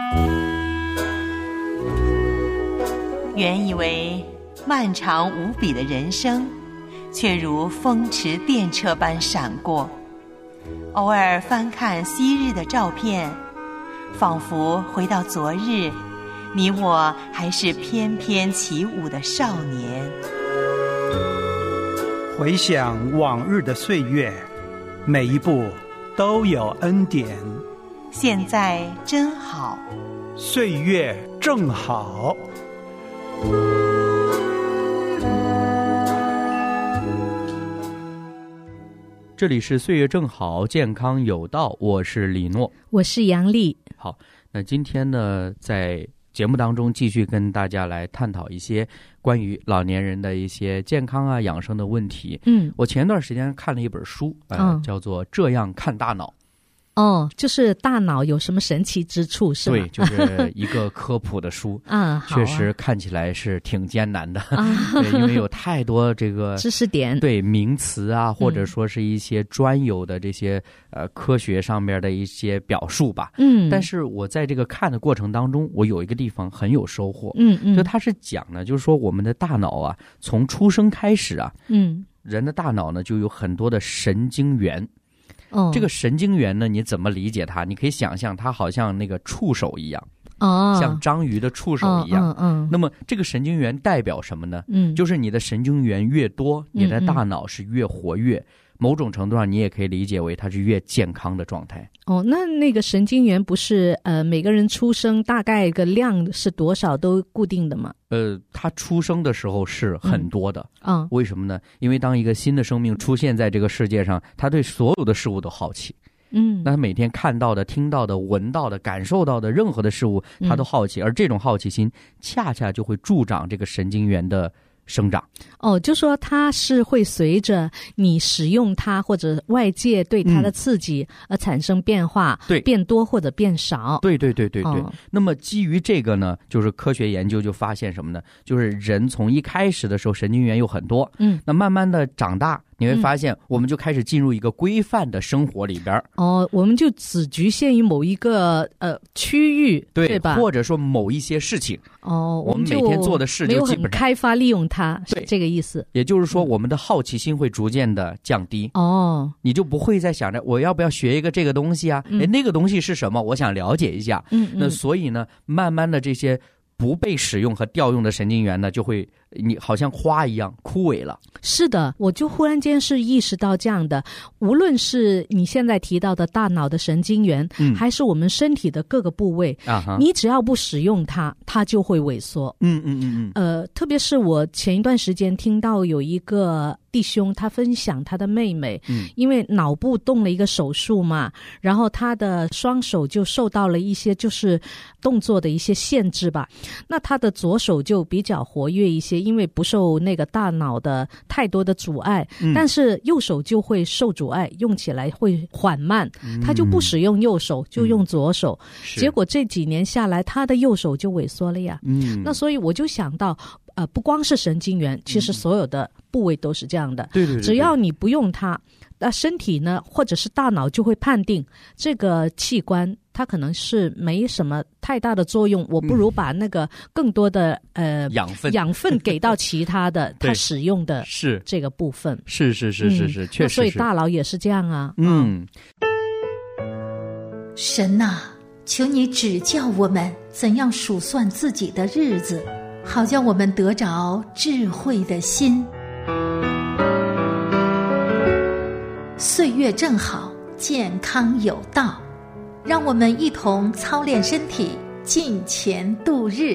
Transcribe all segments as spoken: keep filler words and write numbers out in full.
原以为漫长无比的人生，却如风驰电掣般闪过。偶尔翻看昔日的照片，仿佛回到昨日，你我还是翩翩起舞的少年。 回想往日的岁月，每一步都有恩典。 现在真好， 岁月正好。 这里是岁月正好，健康有道，我是李诺， 我是杨丽。 好，那今天呢，在节目当中继续跟大家来探讨一些关于老年人的一些健康啊、养生的问题。嗯，我前段时间看了一本书，呃，嗯、叫做《这样看大脑》。 哦，就是大脑有什么神奇之处是吗？ 对，就是一个科普的书啊，确实看起来是挺艰难的啊，对，因为有太多这个知识点， 对名词啊，或者说是一些专有的这些、嗯、呃科学上面的一些表述吧。嗯，但是我在这个看的过程当中，我有一个地方很有收获。嗯嗯，就它是讲呢，就是说我们的大脑啊，从出生开始啊，嗯，人的大脑呢就有很多的神经元。哦，这个神经元呢，你怎么理解它？你可以想象它好像那个触手一样，哦，像章鱼的触手一样。嗯、哦，嗯、哦。那么这个神经元代表什么呢？嗯，就是你的神经元越多，你的大脑是越活跃。嗯嗯，某种程度上，你也可以理解为它是越健康的状态。 哦，那那个神经元不是呃每个人出生大概个量是多少都固定的吗？ 呃，他出生的时候是很多的。嗯，为什么呢？因为当一个新的生命出现在这个世界上，他对所有的事物都好奇。嗯，那他每天看到的、听到的、闻到的、感受到的任何的事物，他都好奇，嗯、而这种好奇心恰恰就会助长这个神经元的生长。 哦，就说它是会随着你使用它或者外界对它的刺激而产生变化，对、嗯，变多或者变少。 对对对对对。哦、那么基于这个呢，就是科学研究就发现什么呢？就是人从一开始的时候神经元有很多，嗯，那慢慢的长大，你会发现我们就开始进入一个规范的生活里边。 哦，我们就只局限于某一个呃区域， 对, 对吧？ 或者说某一些事情。 哦， 我们每天做的事就基本上没有很开发利用它，是这个意思。 也就是说，我们的好奇心会逐渐的降低。哦，你就不会再想着我要不要学一个这个东西啊？哎、嗯，那个东西是什么？我想了解一下。嗯，那所以呢，慢慢的这些不被使用和调用的神经元呢，就会你好像花一样枯萎了。 是的，我就忽然间是意识到这样的，无论是你现在提到的大脑的神经元，嗯、还是我们身体的各个部位，啊、你只要不使用它，它就会萎缩。嗯嗯嗯嗯。呃，特别是我前一段时间听到有一个弟兄，他分享他的妹妹，嗯，因为脑部动了一个手术嘛，然后他的双手就受到了一些就是动作的一些限制吧。那他的左手就比较活跃一些，因为不受那个大脑的太多的阻碍，嗯、但是右手就会受阻碍，用起来会缓慢，嗯、他就不使用右手，就用左手，嗯、结果这几年下来，他的右手就萎缩了呀。嗯，那所以我就想到，呃，不光是神经元，其实所有的部位都是这样的。嗯、对, 对, 对, 对，只要你不用它，那身体呢，或者是大脑就会判定这个器官它可能是没什么太大的作用，我不如把那个更多的、嗯、呃养分养分给到其他的它使用的是这个部分。 是是是是是，嗯、确实是。 所以大脑也是这样啊。 嗯。 神啊，求你指教我们怎样数算自己的日子，好叫我们得着智慧的心。岁月正好，健康有道，让我们一同操练身体，敬虔度日。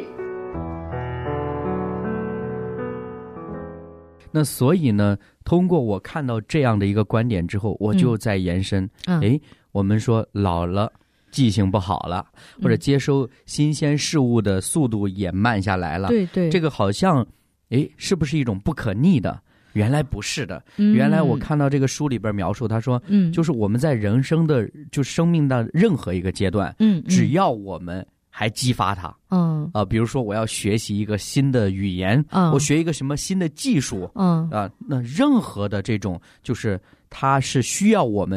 那所以呢，通过我看到这样的一个观点之后，我就在延伸，嗯、诶我们说老了记性不好了，或者接收新鲜事物的速度也慢下来了。对对，这个好像，诶，是不是一种不可逆的？原来不是的，嗯、原来我看到这个书里边描述，他说，嗯，就是我们在人生的，就生命的任何一个阶段，嗯，只要我们还激发它，嗯，啊、呃，比如说我要学习一个新的语言，嗯，我学一个什么新的技术，嗯，啊、呃，那任何的这种，就是它是需要我们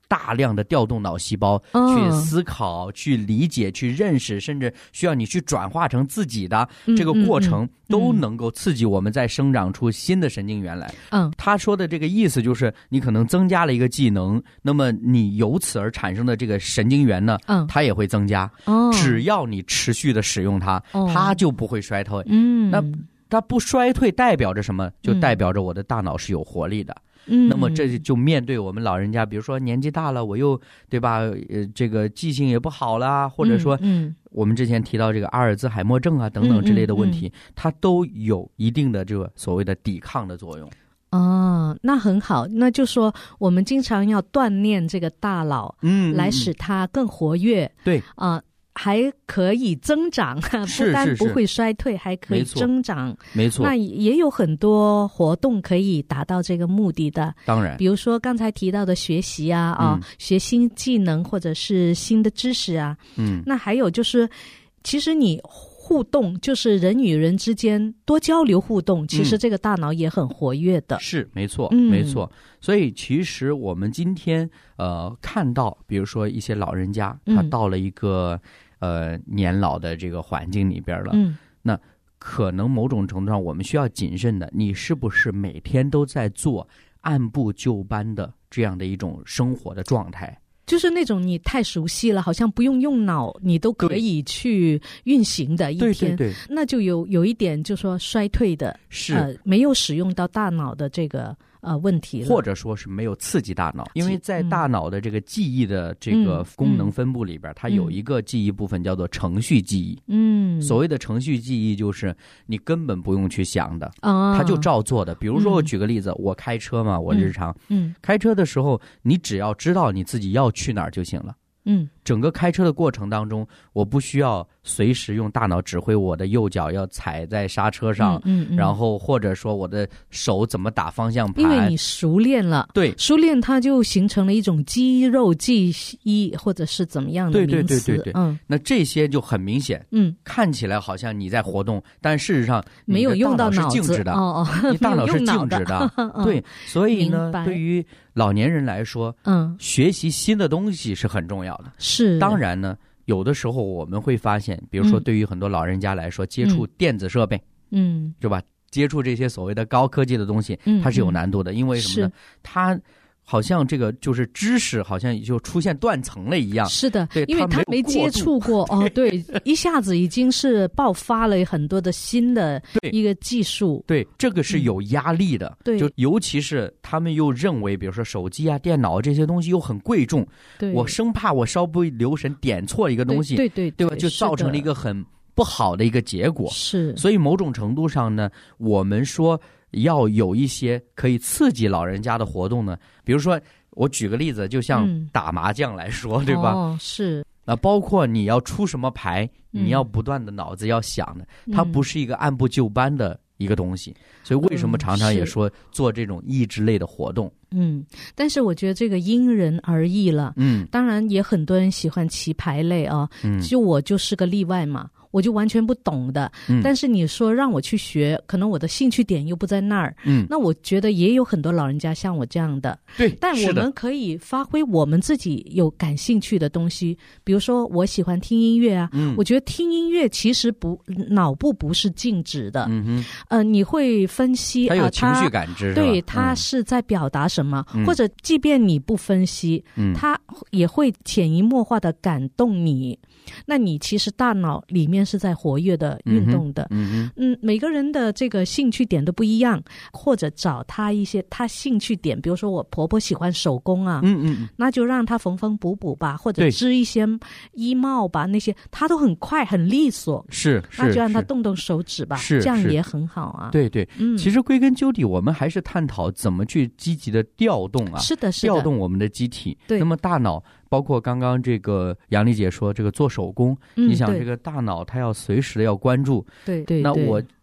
大量的调动脑细胞去思考、去理解、去认识，甚至需要你去转化成自己的这个过程，都能够刺激我们再生长出新的神经元来。嗯，他说的这个意思就是，你可能增加了一个技能，那么你由此而产生的这个神经元呢，嗯，它也会增加。哦，只要你持续的使用它，它就不会衰退。嗯，那它不衰退代表着什么？就代表着我的大脑是有活力的。嗯，那么这就面对我们老人家，比如说年纪大了，我又对吧，呃，这个记性也不好啦，或者说，嗯，我们之前提到这个阿尔兹海默症啊等等之类的问题，嗯嗯嗯、它都有一定的这个所谓的抵抗的作用。 哦，那很好，那就说我们经常要锻炼这个大脑，嗯，来使它更活跃。 对啊。呃还可以增长，不但不会衰退，还可以增长。 没错， 那也有很多活动可以达到这个目的的。 当然， 比如说刚才提到的学习啊，啊、嗯，学新技能或者是新的知识啊。嗯，那还有就是，其实你互动，就是人与人之间多交流互动，其实这个大脑也很活跃的。 嗯、是，没错，没错。所以其实我们今天呃看到，比如说一些老人家，他到了一个。呃，年老的这个环境里边了，嗯，那可能某种程度上我们需要谨慎的，你是不是每天都在做按部就班的这样的一种生活的状态？ 就是那种你太熟悉了，好像不用用脑，你都可以去运行的一天， 对对对， 那就有有一点就说衰退的， 是、 呃、没有使用到大脑的这个。呃，问题了， 或者说是没有刺激大脑，因为在大脑的这个记忆的这个功能分布里边，嗯、它有一个记忆部分叫做程序记忆。嗯，所谓的程序记忆就是你根本不用去想的，哦、它就照做的。比如说，我举个例子，嗯、我开车嘛，我日常，嗯，开车的时候，你只要知道你自己要去哪儿就行了。嗯，整个开车的过程当中，我不需要随时用大脑指挥我的右脚要踩在刹车上，嗯，嗯嗯然后或者说我的手怎么打方向盘， 因为你熟练了， 对， 熟练它就形成了一种肌肉记忆或者是怎么样的名词， 对对对对对，嗯，那这些就很明显，嗯，看起来好像你在活动，但事实上没有用到脑子， 你的大脑是静止的， 哦哦， 你大脑是静止的，的对，所以呢，对于老年人来说，嗯，学习新的东西是很重要的。 是， 当然呢，有的时候我们会发现，比如说对于很多老人家来说，嗯、接触电子设备，嗯，是吧？接触这些所谓的高科技的东西，嗯、它是有难度的，因为什么呢？它好像这个就是知识好像就出现断层了一样。 是的， 对， 因为他没接触过哦，对，一下子已经是爆发了很多的新的一个技术。 对，对这个是有压力的。对、嗯，就尤其是他们又认为，比如说手机啊、电脑这些东西又很贵重，对，我生怕我稍不留神点错一个东西， 对对 对, 对, 对吧？就造成了一个很不好的一个结果。 是， 所以某种程度上呢，我们说。要有一些可以刺激老人家的活动呢，比如说我举个例子，就像打麻将来说，嗯、对吧？ 哦，是。 那包括你要出什么牌，嗯、你要不断的脑子要想的，它不是一个按部就班的一个东西。嗯、所以为什么常常也说做这种益智类的活动？ 嗯，但是我觉得这个因人而异了。嗯，当然也很多人喜欢棋牌类啊，嗯，就我就是个例外嘛。我就完全不懂的，嗯、但是你说让我去学，可能我的兴趣点又不在那儿，嗯，那我觉得也有很多老人家像我这样的， 对， 但我们可以发挥我们自己有感兴趣的东西，比如说我喜欢听音乐啊，嗯，我觉得听音乐其实不脑部不是静止的，嗯哼，呃，你会分析， 它有情绪感知， 呃、对，它是在表达什么，嗯、或者即便你不分析，嗯，它也会潜移默化的感动你。那你其实大脑里面是在活跃的运动的，嗯 嗯, 嗯，每个人的这个兴趣点都不一样，或者找他一些他兴趣点，比如说我婆婆喜欢手工啊，嗯嗯，那就让她缝缝补补吧，或者织一些衣帽吧，那些她都很快很利索， 是，是那就让她动动手指吧， 是， 这样也很好啊。 对对，嗯，其实归根究底，我们还是探讨怎么去积极的调动啊， 是的，是的， 调动我们的机体。 对， 那么大脑。包括刚刚这个杨丽姐说这个做手工，嗯、你想这个大脑它要随时的要关注， 对对， 那我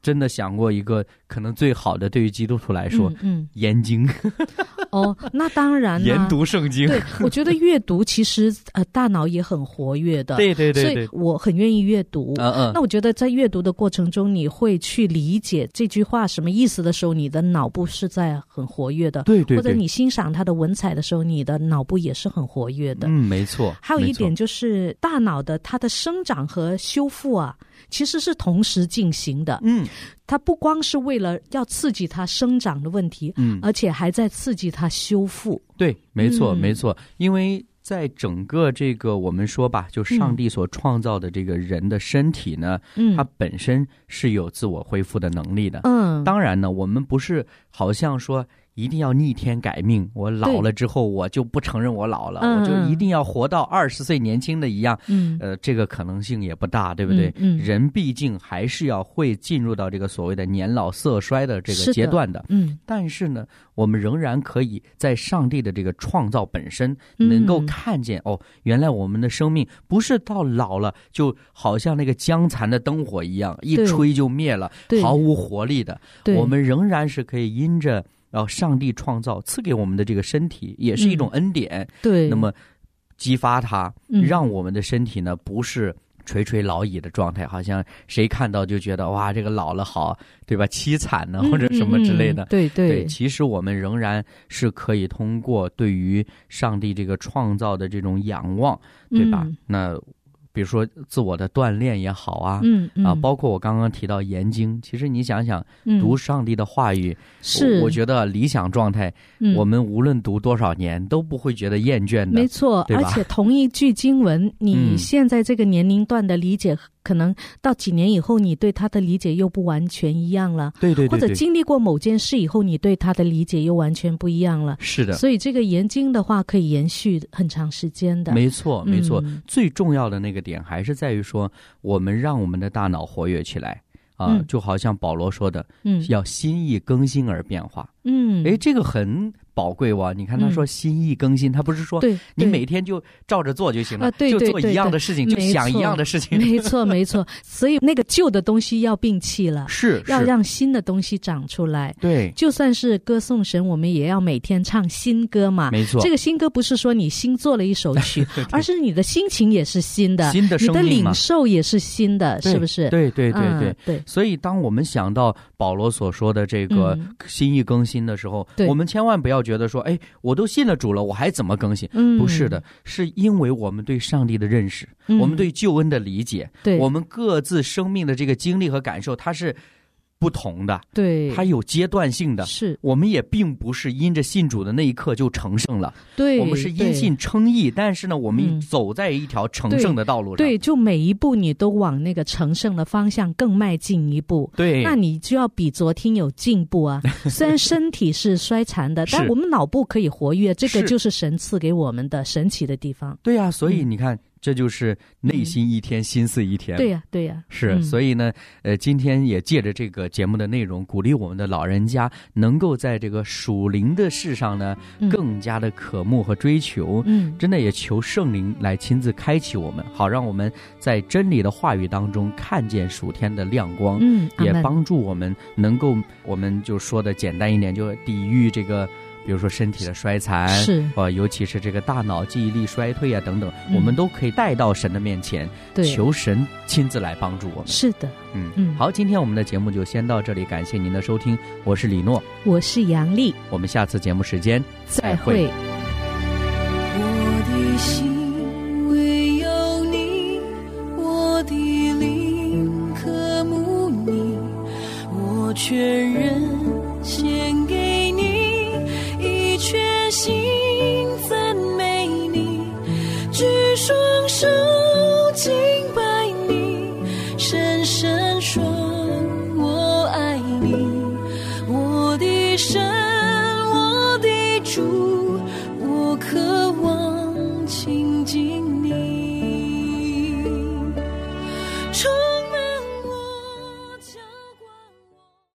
真的想过一个可能最好的，对于基督徒来说， 嗯，嗯研经。 哦，那当然了， 研读圣经。 对，我觉得阅读其实呃大脑也很活跃的。 对对对对， 所以我很愿意阅读。 嗯嗯。 那我觉得在阅读的过程中，你会去理解这句话什么意思的时候，你的脑部是在很活跃的。 对对对。 或者你欣赏它的文采的时候，你的脑部也是很活跃的。 嗯，没错。 还有一点就是大脑的它的生长和修复啊，其实是同时进行的。 嗯。 它不光是为了要刺激它生长的问题，嗯，而且还在刺激它修复。 对，没错，嗯、没错。因为在整个这个我们说吧，就上帝所创造的这个人的身体呢，嗯，它本身是有自我恢复的能力的。嗯，当然呢，我们不是好像说一定要逆天改命，我老了之后我就不承认我老了，我就一定要活到二十岁年轻的一样。嗯，呃，这个可能性也不大，对不对？嗯，嗯人毕竟还是要会进入到这个所谓的年老色衰的这个阶段的。的嗯，但是呢，我们仍然可以在上帝的这个创造本身，能够看见、嗯、哦，原来我们的生命不是到老了就好像那个将残的灯火一样，一吹就灭了，毫无活力的。我们仍然是可以因着。然后上帝创造赐给我们的这个身体也是一种恩典、嗯、对，那么激发它、嗯、让我们的身体呢不是垂垂老矣的状态，好像谁看到就觉得哇这个老了好对吧凄惨呢、嗯、或者什么之类的、嗯嗯、 对 对, 对其实我们仍然是可以通过对于上帝这个创造的这种仰望对吧、嗯、那比如说自我的锻炼也好啊，嗯嗯啊，包括我刚刚提到研经，其实你想想，嗯、读上帝的话语，是我, 我觉得理想状态、嗯，我们无论读多少年都不会觉得厌倦的， 没错，而且同一句经文，你现在这个年龄段的理解。嗯可能到几年以后你对他的理解又不完全一样了， 对对 对, 对， 或者经历过某件事以后你对他的理解又完全不一样了， 是的， 所以这个研经的话可以延续很长时间的， 没错没错、嗯、最重要的那个点还是在于说我们让我们的大脑活跃起来啊、呃嗯，就好像保罗说的嗯，要心意更新而变化，嗯，诶这个很宝贵哇！你看他说心意更新、嗯、他不是说你每天就照着做就行了、啊、对对对对就做一样的事情，就想一样的事情， 没错没错所以那个旧的东西要摒弃了， 是要让新的东西长出来， 对， 就算是歌颂神我们也要每天唱新歌嘛， 没错， 这个新歌不是说你新做了一首曲而是你的心情也是新的， 新的生命嘛， 你的领受也是新的，是不是？ 对对对对对、 嗯、对， 所以当我们想到保罗所说的这个心意更新的时候、嗯、我们千万不要觉得说哎我都信了主了我还怎么更新、嗯、不是的，是因为我们对上帝的认识、嗯、我们对救恩的理解，对，我们各自生命的这个经历和感受它是不同的， 对， 它有阶段性的， 是我们也并不是因着信主的那一刻就成圣了， 对， 我们是因信称义，但是呢我们走在一条成圣的道路上、嗯、 对, 对，就每一步你都往那个成圣的方向更迈进一步， 对， 那你就要比昨天有进步啊虽然身体是衰残的但我们脑部可以活跃，这个就是神赐给我们的神奇的地方， 对啊，所以你看、嗯这就是内心一天、嗯、心思一天， 对呀、啊、对呀、啊、 是、嗯、所以呢呃，今天也借着这个节目的内容鼓励我们的老人家能够在这个属灵的事上呢、嗯、更加的渴慕和追求，嗯，真的也求圣灵来亲自开启我们，好让我们在真理的话语当中看见属天的亮光，嗯，也帮助我们能够我们就说的简单一点，就抵御这个比如说身体的衰残，是呃，尤其是这个大脑记忆力衰退啊等等、嗯、我们都可以带到神的面前，求神亲自来帮助我们， 是的， 嗯嗯。好，今天我们的节目就先到这里，感谢您的收听，我是李诺， 我是杨丽， 我们下次节目时间再会。 我的心唯有你，我的灵渴慕你，我全然